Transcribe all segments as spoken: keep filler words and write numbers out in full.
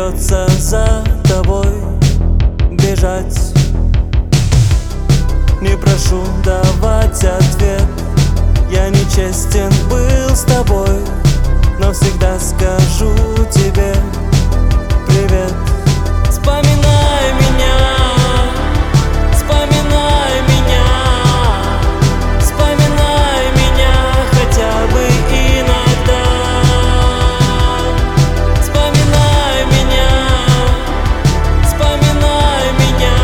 придется за тобой бежать. Не прошу давать ответ, я нечестен был с тобой, но всегда скажу тебе привет. Вспоминай меня, вспоминай меня, вспоминай меня хотя бы иногда. Вспоминай меня, вспоминай меня,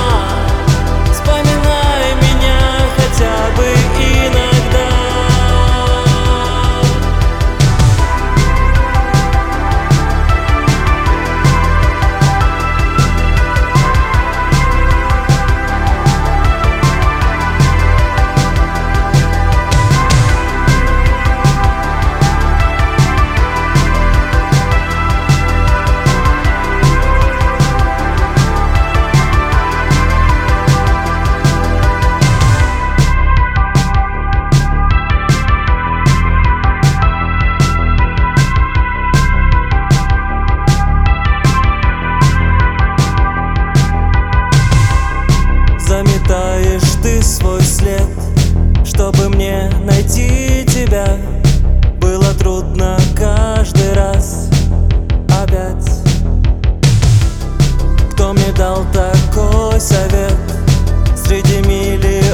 вспоминай меня хотя бы иногда. Заметаешь ты свой след, чтобы мне найти тебя. Было трудно каждый раз опять. Кто мне дал такой совет среди миллионов?